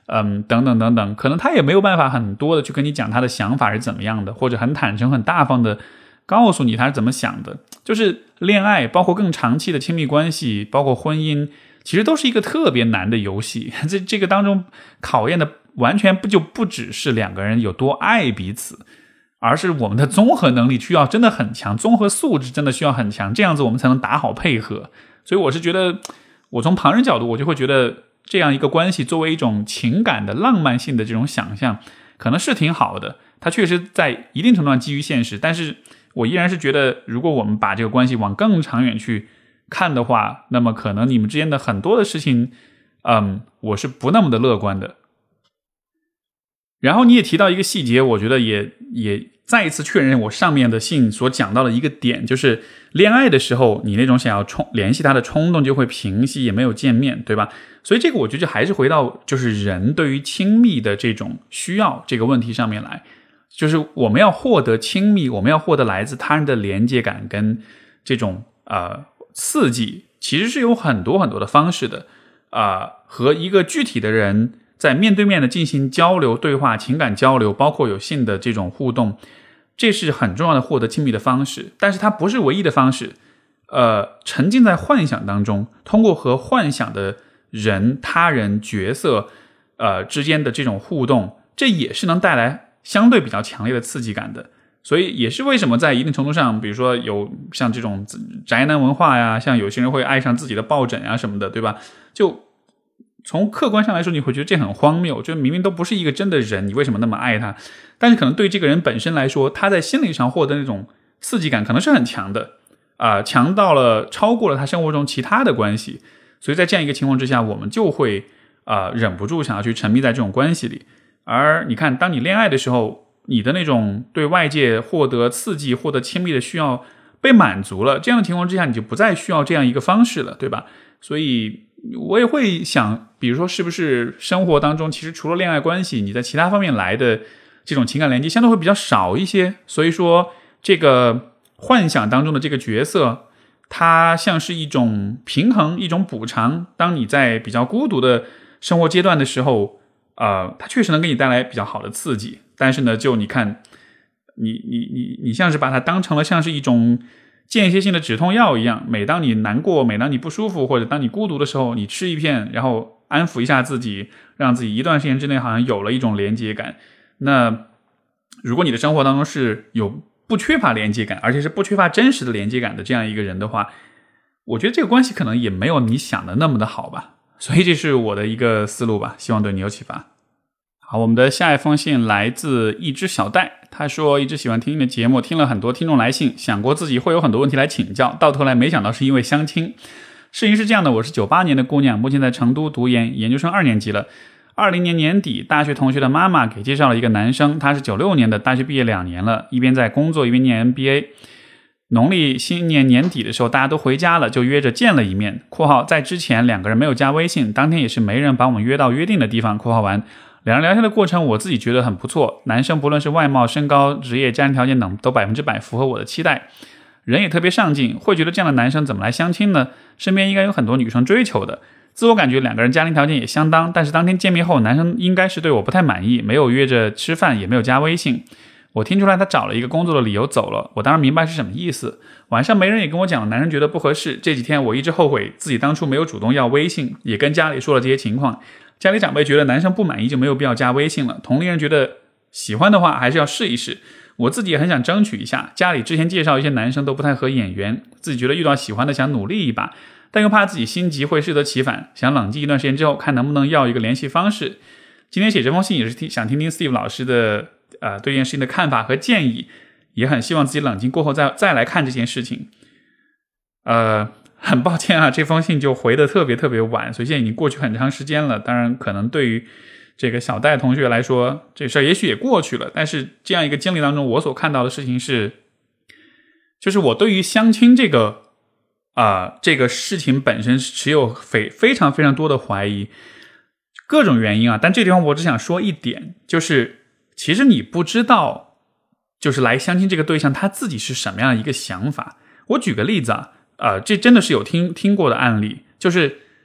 嗯，等等等等，可能他也没有办法很多的去跟你讲他的想法是怎么样的，或者很坦诚很大方的告诉你他是怎么想的。就是恋爱包括更长期的亲密关系，包括婚姻，其实都是一个特别难的游戏。这这个当中考验的完全不就不只是两个人有多爱彼此，而是我们的综合能力需要真的很强，综合素质真的需要很强，这样子我们才能打好配合。所以我是觉得，我从旁人角度我就会觉得这样一个关系作为一种情感的浪漫性的这种想象可能是挺好的，它确实在一定程度上基于现实，但是我依然是觉得，如果我们把这个关系往更长远去看的话，那么可能你们之间的很多的事情，嗯，我是不那么的乐观的。然后你也提到一个细节，我觉得也也再一次确认我上面的信所讲到的一个点，就是恋爱的时候，你那种想要冲联系他的冲动就会平息，也没有见面，对吧？所以这个我觉得还是回到就是人对于亲密的这种需要这个问题上面来。就是我们要获得亲密，我们要获得来自他人的连接感跟这种呃刺激，其实是有很多很多的方式的。呃，和一个具体的人在面对面的进行交流、对话、情感交流，包括有性的这种互动，这是很重要的获得亲密的方式。但是它不是唯一的方式。呃，沉浸在幻想当中，通过和幻想的人、他人、角色呃之间的这种互动，这也是能带来相对比较强烈的刺激感的。所以也是为什么在一定程度上，比如说有像这种宅男文化呀，像有些人会爱上自己的抱枕啊什么的，对吧？就从客观上来说，你会觉得这很荒谬，就明明都不是一个真的人，你为什么那么爱他？但是可能对这个人本身来说，他在心理上获得那种刺激感可能是很强的啊、呃，强到了超过了他生活中其他的关系。所以在这样一个情况之下，我们就会啊、呃、忍不住想要去沉迷在这种关系里。而你看，当你恋爱的时候，你的那种对外界获得刺激、获得亲密的需要被满足了，这样的情况之下，你就不再需要这样一个方式了，对吧？所以我也会想，比如说是不是生活当中其实除了恋爱关系，你在其他方面来的这种情感连接相对会比较少一些。所以说这个幻想当中的这个角色，它像是一种平衡，一种补偿。当你在比较孤独的生活阶段的时候，呃，它确实能给你带来比较好的刺激，但是呢，就你看，你你你你像是把它当成了像是一种间歇性的止痛药一样，每当你难过，每当你不舒服，或者当你孤独的时候，你吃一片，然后安抚一下自己，让自己一段时间之内好像有了一种连接感。那如果你的生活当中是有不缺乏连接感，而且是不缺乏真实的连接感的这样一个人的话，我觉得这个关系可能也没有你想的那么的好吧。所以这是我的一个思路吧，希望对你有启发。好，我们的下一封信来自一只小戴，他说一直喜欢听你的节目，听了很多听众来信，想过自己会有很多问题来请教，到头来没想到是因为相亲。事情是这样的，我是九八年的姑娘，目前在成都读研，研究生二年级了。二零年年底，大学同学的妈妈给介绍了一个男生，他是九六年的，大学毕业两年了，一边在工作一边念 M B A。农历新年年底的时候，大家都回家了，就约着见了一面。括号在之前两个人没有加微信，当天也是没人把我们约到约定的地方。括号完，两人聊天的过程，我自己觉得很不错。男生不论是外貌、身高、职业、家庭条件等，都百分之百符合我的期待，人也特别上进。会觉得这样的男生怎么来相亲呢？身边应该有很多女生追求的。自我感觉两个人家庭条件也相当，但是当天见面后，男生应该是对我不太满意，没有约着吃饭，也没有加微信。我听出来他找了一个工作的理由走了，我当然明白是什么意思。晚上没人也跟我讲，男人觉得不合适。这几天我一直后悔自己当初没有主动要微信，也跟家里说了这些情况。家里长辈觉得男生不满意就没有必要加微信了，同龄人觉得喜欢的话还是要试一试。我自己也很想争取一下，家里之前介绍一些男生都不太合眼缘，自己觉得遇到喜欢的想努力一把，但又怕自己心急会适得其反，想冷静一段时间之后看能不能要一个联系方式。今天写这封信也是听想听听 Steve 老师的呃对这件事情的看法和建议，也很希望自己冷静过后再再来看这件事情。呃，很抱歉啊，这封信就回得特别特别晚，所以现在已经过去很长时间了。当然，可能对于这个小戴同学来说，这事儿也许也过去了。但是这样一个经历当中，我所看到的事情是，就是我对于相亲这个啊、呃、这个事情本身是持有非非常非常多的怀疑，各种原因啊。但这地方我只想说一点，就是其实你不知道，就是来相亲这个对象他自己是什么样的一个想法。我举个例子啊。呃，这真的是有听听过的案例，就是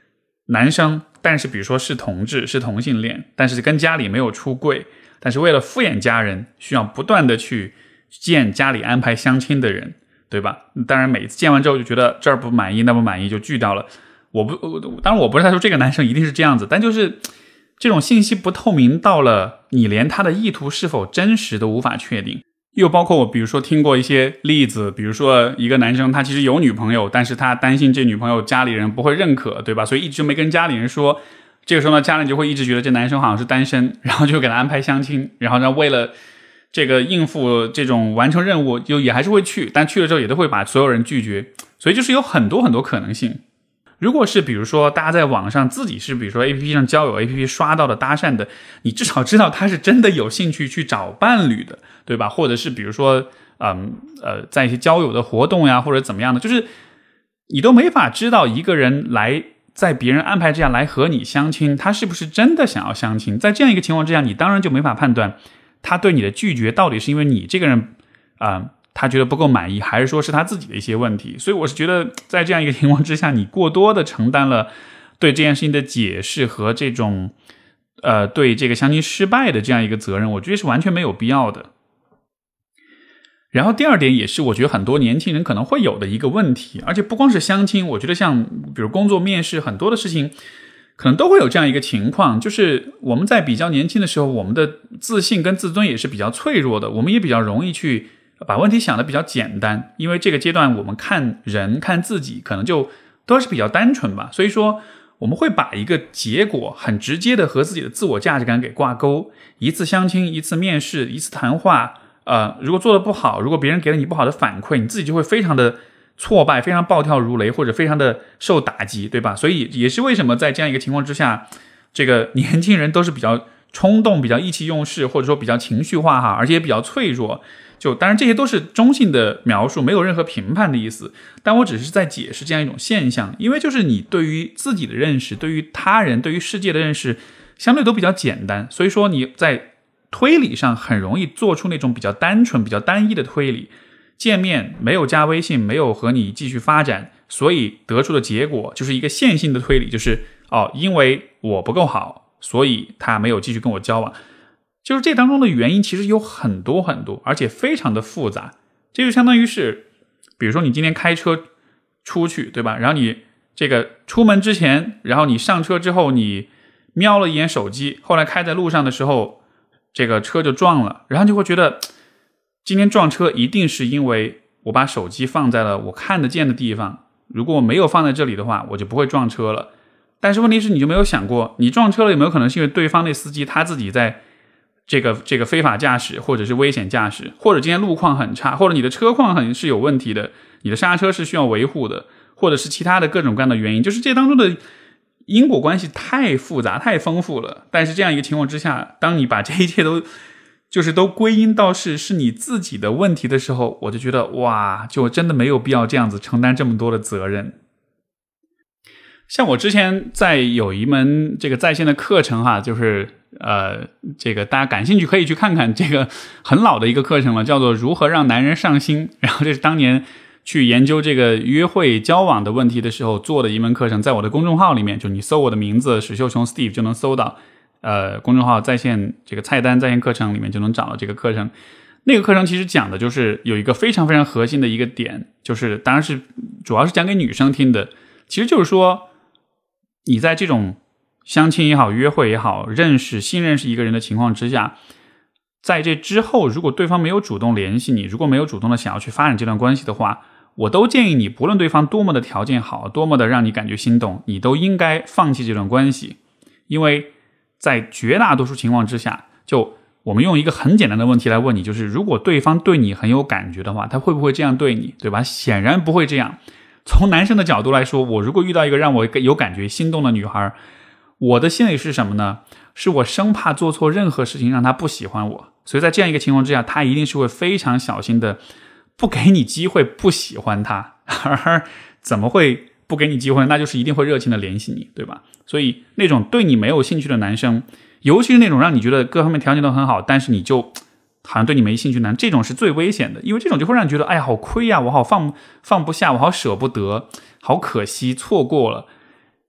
男生，但是比如说是同志是同性恋，但是跟家里没有出柜，但是为了敷衍家人需要不断的去见家里安排相亲的人，对吧？当然每次见完之后就觉得这儿不满意那不满意就拒掉了。我不当然我不是在说这个男生一定是这样子，但就是这种信息不透明到了你连他的意图是否真实都无法确定。又包括我比如说听过一些例子，比如说一个男生他其实有女朋友，但是他担心这女朋友家里人不会认可，对吧？所以一直没跟家里人说。这个时候呢，家人就会一直觉得这男生好像是单身，然后就给他安排相亲，然后呢为了这个应付这种完成任务就也还是会去，但去了之后也都会把所有人拒绝。所以就是有很多很多可能性。如果是比如说大家在网上自己是比如说 A P P 上交友 A P P 刷到的搭讪的，你至少知道他是真的有兴趣去找伴侣的，对吧？或者是比如说嗯呃在一些交友的活动呀或者怎么样的，就是你都没法知道一个人来在别人安排之下来和你相亲，他是不是真的想要相亲。在这样一个情况之下，你当然就没法判断他对你的拒绝到底是因为你这个人啊、呃他觉得不够满意，还是说是他自己的一些问题。所以我是觉得在这样一个情况之下，你过多的承担了对这件事情的解释和这种呃对这个相亲失败的这样一个责任，我觉得是完全没有必要的。然后第二点也是我觉得很多年轻人可能会有的一个问题，而且不光是相亲，我觉得像比如工作面试很多的事情可能都会有这样一个情况，就是我们在比较年轻的时候，我们的自信跟自尊也是比较脆弱的，我们也比较容易去把问题想得比较简单，因为这个阶段我们看人看自己可能就都是比较单纯吧，所以说我们会把一个结果很直接的和自己的自我价值感给挂钩。一次相亲，一次面试，一次谈话，呃，如果做得不好，如果别人给了你不好的反馈，你自己就会非常的挫败，非常暴跳如雷，或者非常的受打击，对吧？所以也是为什么在这样一个情况之下，这个年轻人都是比较冲动，比较意气用事，或者说比较情绪化哈，而且也比较脆弱。就当然这些都是中性的描述，没有任何评判的意思，但我只是在解释这样一种现象。因为就是你对于自己的认识，对于他人，对于世界的认识相对都比较简单，所以说你在推理上很容易做出那种比较单纯比较单一的推理。见面没有加微信，没有和你继续发展，所以得出的结果就是一个线性的推理，就是哦，因为我不够好，所以他没有继续跟我交往。就是这当中的原因其实有很多很多，而且非常的复杂。这就相当于是比如说你今天开车出去，对吧？然后你这个出门之前，然后你上车之后你瞄了一眼手机，后来开在路上的时候这个车就撞了，然后就会觉得今天撞车一定是因为我把手机放在了我看得见的地方，如果我没有放在这里的话，我就不会撞车了。但是问题是你就没有想过，你撞车了有没有可能是因为对方那司机他自己在这个这个非法驾驶，或者是危险驾驶，或者今天路况很差，或者你的车况很是有问题的，你的刹车是需要维护的，或者是其他的各种各样的原因，就是这当中的因果关系太复杂太丰富了。但是这样一个情况之下，当你把这一切都就是都归因到是是你自己的问题的时候，我就觉得哇，就真的没有必要这样子承担这么多的责任。像我之前在有一门这个在线的课程哈，就是呃，这个大家感兴趣可以去看看，这个很老的一个课程了，叫做如何让男人上心。然后这是当年去研究这个约会交往的问题的时候做的一门课程，在我的公众号里面，就你搜我的名字史秀琼 Steve 就能搜到，呃，公众号在线这个菜单在线课程里面就能找到这个课程。那个课程其实讲的就是有一个非常非常核心的一个点，就是当然是主要是讲给女生听的，其实就是说你在这种相亲也好，约会也好，认识新认识一个人的情况之下，在这之后如果对方没有主动联系你，如果没有主动的想要去发展这段关系的话，我都建议你不论对方多么的条件好，多么的让你感觉心动，你都应该放弃这段关系。因为在绝大多数情况之下，就我们用一个很简单的问题来问你，就是如果对方对你很有感觉的话，他会不会这样对你，对吧？显然不会这样。从男生的角度来说，我如果遇到一个让我有感觉心动的女孩，我的心里是什么呢？是我生怕做错任何事情让她不喜欢我，所以在这样一个情况之下，她一定是会非常小心的不给你机会不喜欢她，而怎么会不给你机会？那就是一定会热情的联系你，对吧？所以那种对你没有兴趣的男生，尤其是那种让你觉得各方面条件都很好，但是你就好像对你没兴趣男，这种是最危险的，因为这种就会让你觉得哎呀好亏啊，我好放放不下，我好舍不得，好可惜，错过了。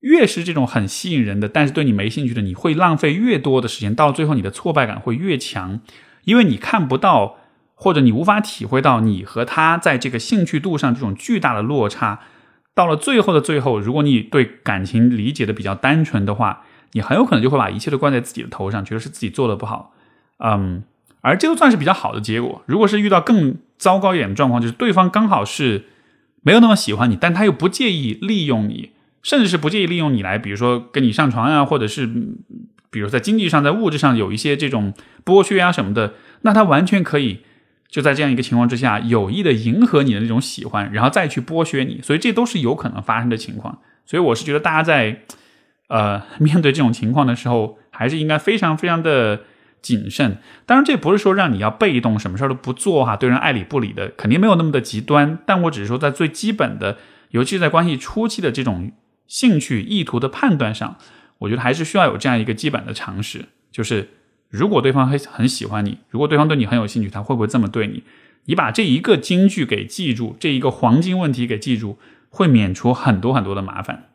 越是这种很吸引人的，但是对你没兴趣的，你会浪费越多的时间，到最后你的挫败感会越强，因为你看不到，或者你无法体会到你和他在这个兴趣度上这种巨大的落差。到了最后的最后，如果你对感情理解的比较单纯的话，你很有可能就会把一切都怪在自己的头上，觉得是自己做的不好。嗯，而这都算是比较好的结果。如果是遇到更糟糕一点的状况，就是对方刚好是没有那么喜欢你，但他又不介意利用你，甚至是不介意利用你来，比如说跟你上床啊，或者是比如在经济上、在物质上有一些这种剥削啊什么的，那他完全可以就在这样一个情况之下，有意的迎合你的那种喜欢，然后再去剥削你，所以这都是有可能发生的情况。所以我是觉得大家在呃面对这种情况的时候，还是应该非常非常的谨慎。当然这不是说让你要被动什么事儿都不做哈，对人爱理不理的，肯定没有那么的极端，但我只是说在最基本的，尤其是在关系初期的这种兴趣意图的判断上，我觉得还是需要有这样一个基本的常识，就是如果对方很喜欢你，如果对方对你很有兴趣，他会不会这么对你？你把这一个金句给记住，这一个黄金问题给记住，会免除很多很多的麻烦。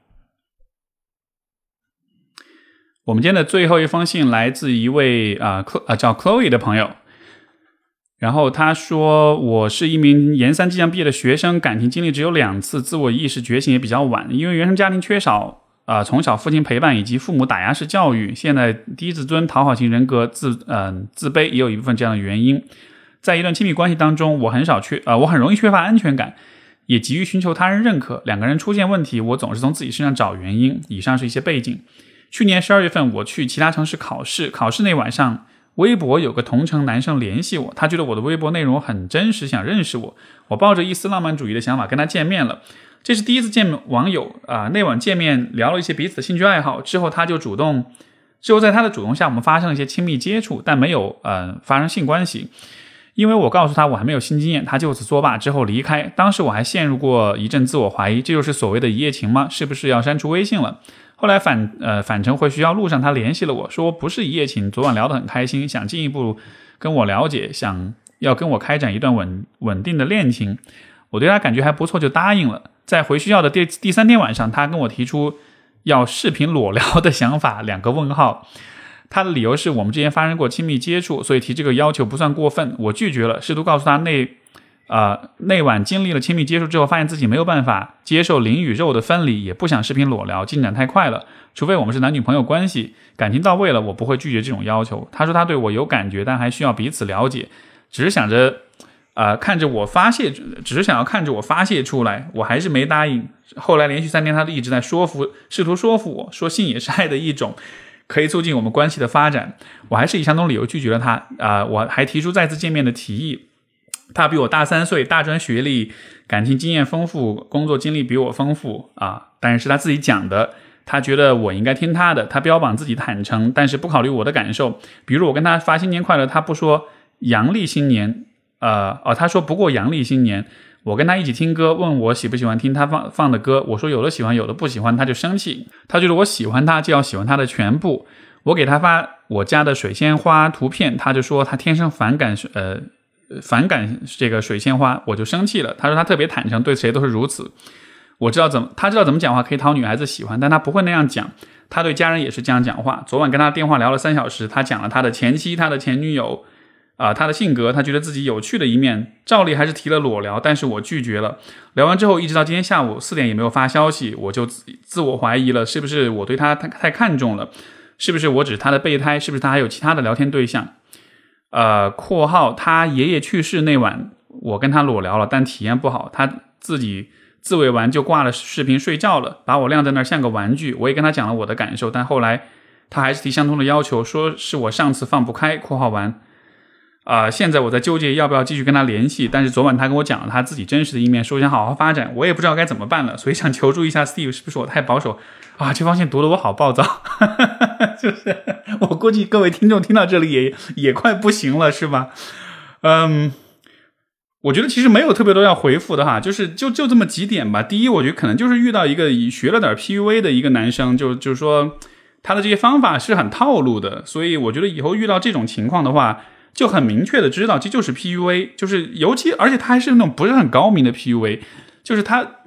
我们今天的最后一封信来自一位啊、呃、叫 Chloe 的朋友，然后他说，我是一名研三即将毕业的学生，感情经历只有两次，自我意识觉醒也比较晚，因为原生家庭缺少呃，从小父亲陪伴以及父母打压式教育，现在低自尊、讨好型人格、自呃自卑也有一部分这样的原因。在一段亲密关系当中，我很少缺呃，我很容易缺乏安全感，也急于寻求他人认可。两个人出现问题，我总是从自己身上找原因。以上是一些背景。去年十二月份，我去其他城市考试，考试那晚上，微博有个同城男生联系我，他觉得我的微博内容很真实，想认识我。我抱着一丝浪漫主义的想法跟他见面了。这是第一次见网友啊、呃，那晚见面聊了一些彼此的兴趣爱好，之后他就主动，之后在他的主动下，我们发生了一些亲密接触，但没有呃发生性关系。因为我告诉他我还没有性经验，他就此作罢之后离开。当时我还陷入过一阵自我怀疑，这就是所谓的一夜情吗？是不是要删除微信了？后来返呃返程回学校路上，他联系了我，说不是一夜情，昨晚聊得很开心，想进一步跟我了解，想要跟我开展一段稳稳定的恋情。我对他感觉还不错，就答应了。在回学校的第第三天晚上，他跟我提出要视频裸聊的想法，两个问号。他的理由是我们之间发生过亲密接触，所以提这个要求不算过分。我拒绝了，试图告诉他那呃那晚经历了亲密接触之后，发现自己没有办法接受灵与肉的分离，也不想视频裸聊，进展太快了。除非我们是男女朋友关系，感情到位了，我不会拒绝这种要求。他说他对我有感觉，但还需要彼此了解，只是想着呃，看着我发泄，只是想要看着我发泄出来，我还是没答应。后来连续三天，他都一直在说服，试图说服我说性也是爱的一种，可以促进我们关系的发展。我还是以相同理由拒绝了他。啊、呃，我还提出再次见面的提议。他比我大三岁，大专学历，感情经验丰富，工作经历比我丰富啊，但是他自己讲的。他觉得我应该听他的，他标榜自己坦诚，但是不考虑我的感受。比如我跟他发新年快乐，他不说阳历新年。呃哦，他说不过阳历新年，我跟他一起听歌，问我喜不喜欢听他放放的歌，我说有的喜欢，有的不喜欢，他就生气，他觉得我喜欢他就要喜欢他的全部。我给他发我家的水仙花图片，他就说他天生反感呃反感这个水仙花，我就生气了。他说他特别坦诚，对谁都是如此。我知道怎么，他知道怎么讲话可以讨女孩子喜欢，但他不会那样讲。他对家人也是这样讲话。昨晚跟他电话聊了三小时，他讲了他的前妻，他的前女友。啊、呃，他的性格，他觉得自己有趣的一面，照例还是提了裸聊，但是我拒绝了。聊完之后，一直到今天下午四点也没有发消息，我就自自我怀疑了，是不是我对他太太看重了？是不是我只是他的备胎？是不是他还有其他的聊天对象？呃，括号他爷爷去世那晚，我跟他裸聊了，但体验不好，他自己自慰完就挂了视频睡觉了，把我晾在那儿像个玩具。我也跟他讲了我的感受，但后来他还是提相同的要求，说是我上次放不开。括号完。啊、呃，现在我在纠结要不要继续跟他联系，但是昨晚他跟我讲了他自己真实的一面，说想好好发展，我也不知道该怎么办了，所以想求助一下 Steve， 是不是我太保守啊？这封信读得我好暴躁，就是我估计各位听众听到这里也也快不行了，是吧？嗯，我觉得其实没有特别多要回复的哈，就是就就这么几点吧。第一，我觉得可能就是遇到一个学了点 P U A 的一个男生，就就是说他的这些方法是很套路的，所以我觉得以后遇到这种情况的话。就很明确的知道这就是 P U A， 就是尤其而且他还是那种不是很高明的 P U A， 就是他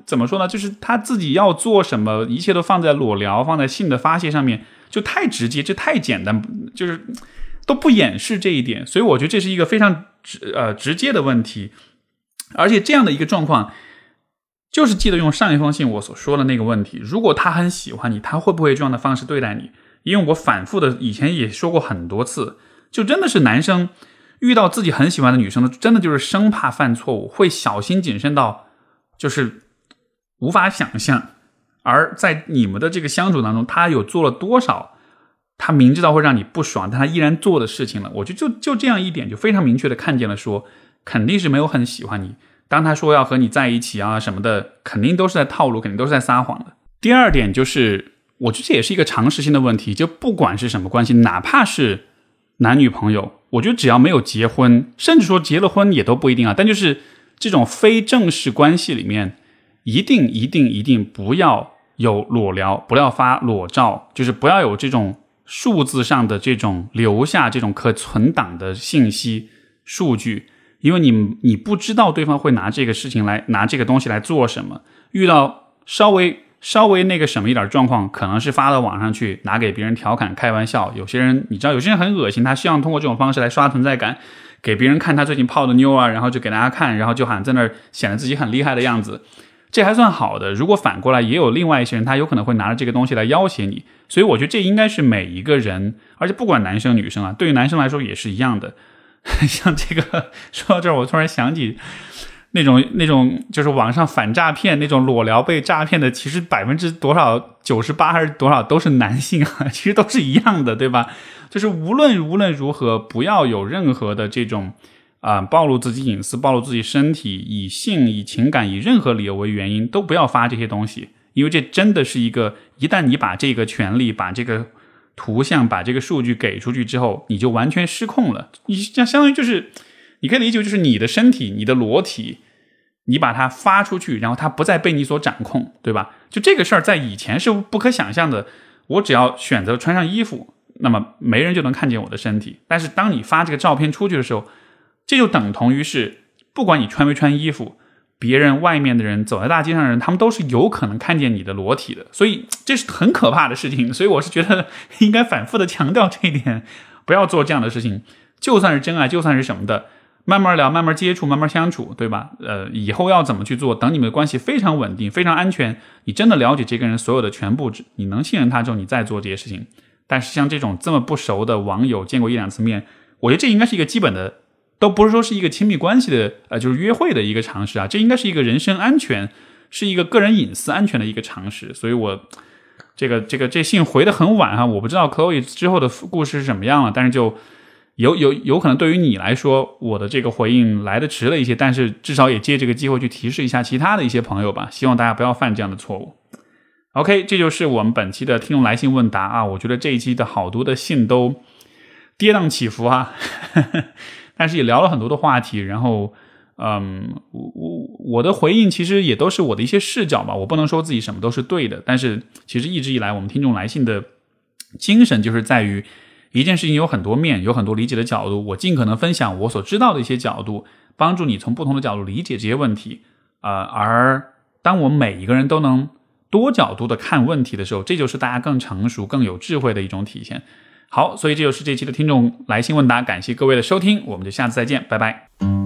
怎么说呢，就是他自己要做什么，一切都放在裸聊放在性的发泄上面，就太直接，这太简单，就是都不掩饰这一点，所以我觉得这是一个非常直呃直接的问题。而且这样的一个状况，就是记得用上一封信我所说的那个问题，如果他很喜欢你，他会不会这样的方式对待你？因为我反复的以前也说过很多次，就真的是男生遇到自己很喜欢的女生，真的就是生怕犯错误，会小心谨慎到就是无法想象。而在你们的这个相处当中，他有做了多少他明知道会让你不爽但他依然做的事情了，我觉得就就这样一点就非常明确的看见了，说肯定是没有很喜欢你，当他说要和你在一起啊什么的，肯定都是在套路，肯定都是在撒谎的。第二点就是我觉得这也是一个常识性的问题，就不管是什么关系，哪怕是男女朋友，我觉得只要没有结婚，甚至说结了婚也都不一定啊，但就是这种非正式关系里面，一定一定一定不要有裸聊，不要发裸照，就是不要有这种数字上的这种留下这种可存档的信息数据，因为你你不知道对方会拿这个事情来拿这个东西来做什么，遇到稍微稍微那个什么一点状况，可能是发到网上去拿给别人调侃开玩笑，有些人你知道有些人很恶心，他希望通过这种方式来刷存在感，给别人看他最近泡的妞啊，然后就给大家看，然后就好像在那儿显得自己很厉害的样子，这还算好的。如果反过来也有另外一些人，他有可能会拿着这个东西来要挟你，所以我觉得这应该是每一个人，而且不管男生女生啊，对于男生来说也是一样的。像这个说到这儿，我突然想起那种那种就是网上反诈骗那种裸聊被诈骗的，其实百分之多少九十八还是多少都是男性啊，其实都是一样的，对吧？就是无论无论如何，不要有任何的这种啊、呃、暴露自己隐私、暴露自己身体，以性、以情感、以任何理由为原因，都不要发这些东西，因为这真的是一个，一旦你把这个权利、把这个图像、把这个数据给出去之后，你就完全失控了。你相当于就是你可以理解就是你的身体、你的裸体，你把它发出去，然后它不再被你所掌控，对吧？就这个事儿在以前是不可想象的，我只要选择穿上衣服，那么没人就能看见我的身体。但是当你发这个照片出去的时候，这就等同于是不管你穿没穿衣服，别人外面的人走在大街上的人，他们都是有可能看见你的裸体的，所以这是很可怕的事情。所以我是觉得应该反复的强调这一点，不要做这样的事情。就算是真爱，就算是什么的，慢慢聊，慢慢接触，慢慢相处，对吧？呃，以后要怎么去做，等你们的关系非常稳定，非常安全，你真的了解这个人所有的全部，你能信任他之后，你再做这些事情。但是像这种这么不熟的网友，见过一两次面，我觉得这应该是一个基本的，都不是说是一个亲密关系的呃，就是约会的一个常识啊，这应该是一个人身安全，是一个个人隐私安全的一个常识。所以我这个这个这信回得很晚哈，我不知道 Chloe 之后的故事是什么样了，但是就有有有可能对于你来说，我的这个回应来得迟了一些，但是至少也借这个机会去提示一下其他的一些朋友吧，希望大家不要犯这样的错误。OK， 这就是我们本期的听众来信问答啊，我觉得这一期的好多的信都跌宕起伏啊，但是也聊了很多的话题，然后嗯，我我的回应其实也都是我的一些视角吧，我不能说自己什么都是对的，但是其实一直以来我们听众来信的精神就是在于一件事情有很多面，有很多理解的角度，我尽可能分享我所知道的一些角度，帮助你从不同的角度理解这些问题。呃，而当我们每一个人都能多角度的看问题的时候，这就是大家更成熟、更有智慧的一种体现。好，所以这就是这期的听众来信问答，感谢各位的收听，我们就下次再见，拜拜。